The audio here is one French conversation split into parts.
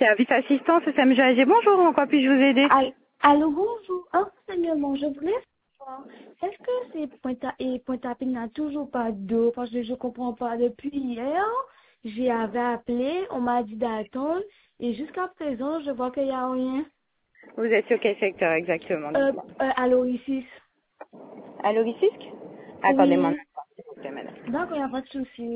service assistance SMGAG. Bonjour, en quoi puis-je vous aider? Allô, bonjour. Un renseignement, je voulais savoir, est-ce que c'est Pointe-à-Pitre n'a toujours pas d'eau? Parce que je comprends pas. Depuis hier, j'avais appelé, on m'a dit d'attendre, et jusqu'à présent, je vois qu'il n'y a rien. Vous êtes sur quel secteur exactement? Allô, ici. À Lorisisque? Accordez-moi un Oui. instant, s'il vous plaît, madame. D'accord, il n'y a pas de souci.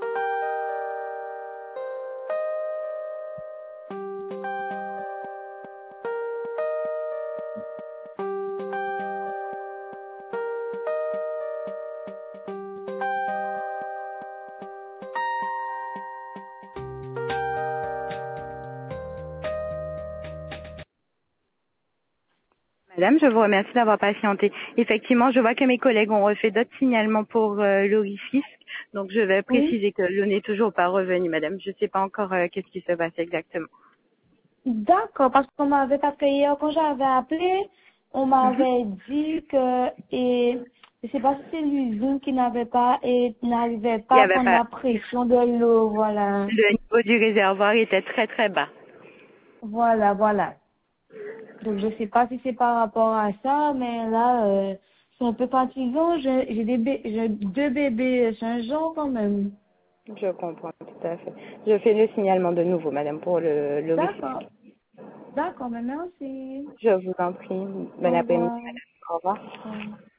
Madame, je vous remercie d'avoir patienté. Effectivement, je vois que mes collègues ont refait d'autres signalements pour l'orifice. Donc, je vais Oui. préciser que l'eau n'est toujours pas revenue, madame. Je ne sais pas encore qu'est-ce qui se passe exactement. D'accord, parce qu'on m'avait, parce que hier, quand j'avais appelé, on Mhm. m'avait dit que, et, je sais pas si c'est l'usine qui n'avait pas, et n'arrivait Il pas n'y à avait prendre pas. la pression de l'eau, voilà. Le niveau du réservoir était très très bas. Voilà. Donc, je sais pas si c'est par rapport à ça, mais là, c'est un peu fatigant. J'ai deux bébés changeants quand même. Je comprends tout à fait. Je fais le signalement de nouveau, madame, pour l'orifice. D'accord. D'accord, mais merci. Je vous en prie. Bon Au après-midi, revoir. madame. Au revoir. Au revoir.